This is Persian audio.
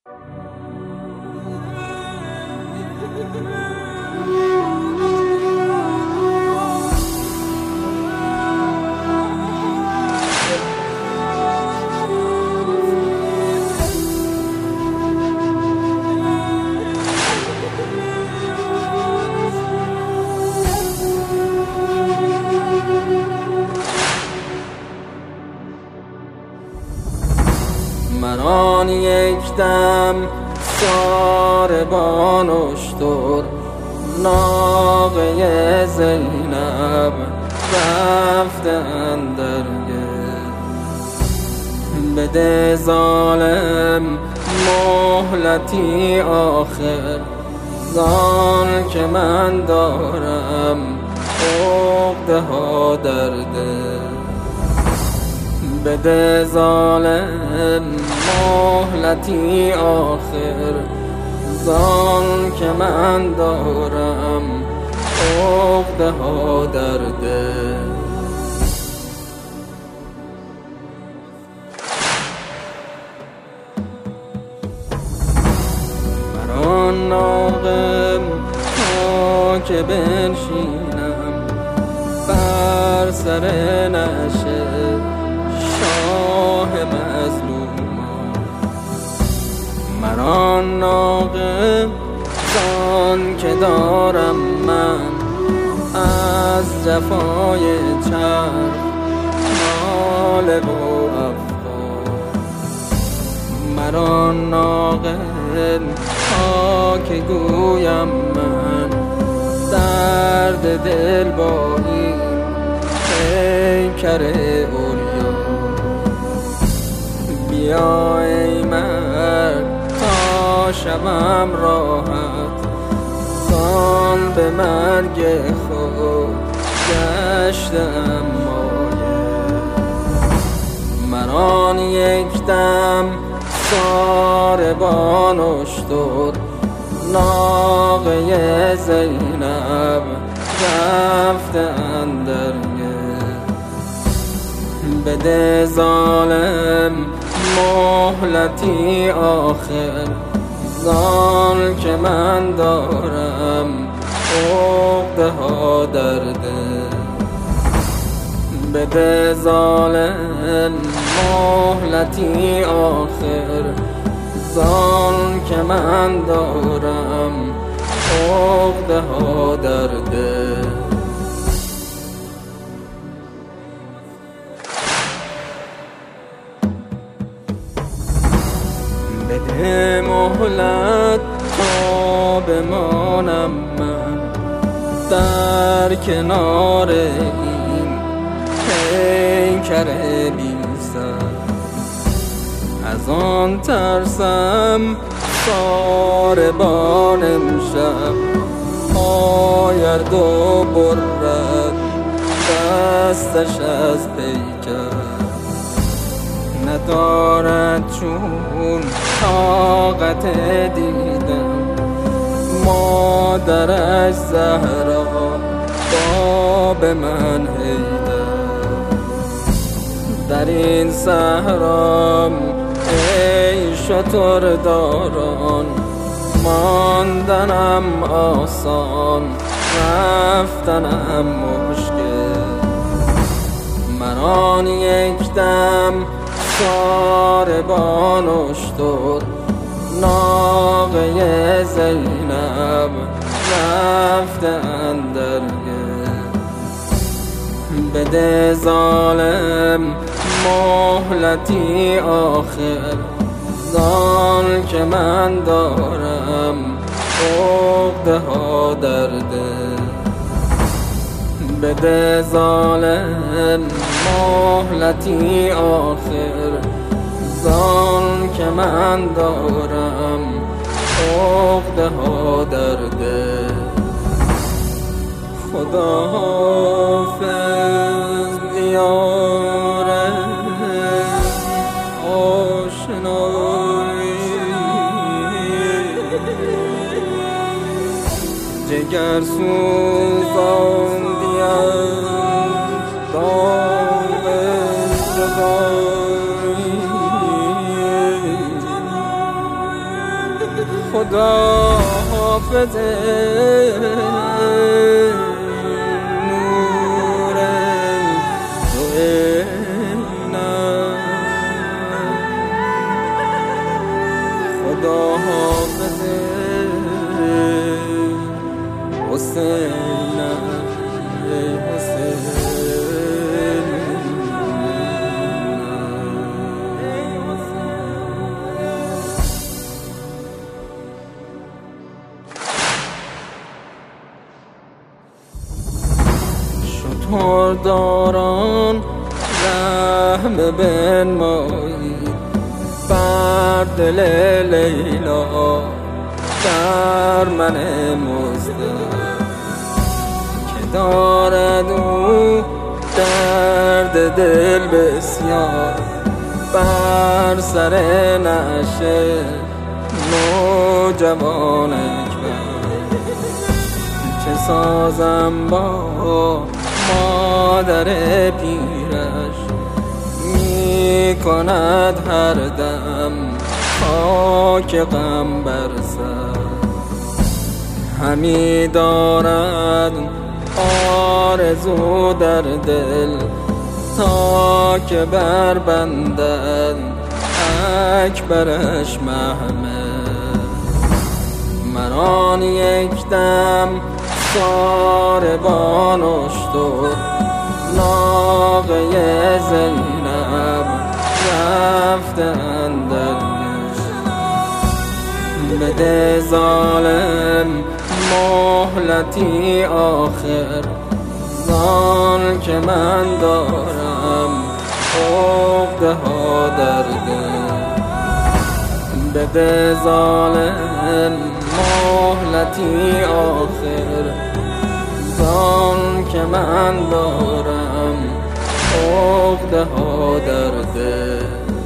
من آن یک دم ساربان اشتر ناقه زینب رفته اندر گل. بده ظالم مهلتی آخر زان که من دارم عقده ها در دل. بده ظالم مهلتی آخر زان که من دارم عقده ها در دل. بر آن ناقم تا که بنشینم بر سر نشه شاه مظلومان. من آن ناقه زان که دارم من از جفای چرخ ناله و افغان. من آن ناقه تا که گویم من درد دل با این پیکر اولیا. بیا ای مرد تا شبم راحت زان به مرگ خود گشتم مایه. من آن یک دم ساربان اشتر ناقه زینب رفته اندر گل. بده ظالم مهلتی آخر زان که من دارم عقده ها در دل. بده ظالم مهلتی آخر زان که من دارم عقده ها در دل. بده مهلت تا بمانم من در کنار این پیکر بی سر. از آن ترسم ساربان امشب آید و برد دستش از پیکر. ندارد چون طاقت دیدن مادرش زهرا با به من حیدر. در این صحرا ای شترداران ماندنم آسان رفتنم مشکل. من آن یک دم ساربان اشتر ناقه زینب رفته اندر گل. بده ظالم مهلتی آخر زان که من دارم عقده ها در دل. بده ظالم مهلتی آخر زان که من دارم عقده ها در دل. خدا حافظ دیار آشنایی جگر سوزان دیم داغ جدایی. خدا حافظ نور تو اینم، خدا حافظ حسینم، حسین شترداران رحم بنمایی بر دل لیلا در من مزدم که دارد او درد دل بسیار بر سر نعشه نوجوان اکبر. چه سازم با مادر پیرش می کند هر دم خاک غم بر سر، همی دارد آرزو در دل تا که بربندد اکبرش محمل. من آن یک دم ساربان اشتر ناقه زینب رفتند بده ظالم مهلتی آخر، زان که من دارم عقده ها در دل. بده ظالم مهلتی آخر، زان که من دارم عقده ها در دل.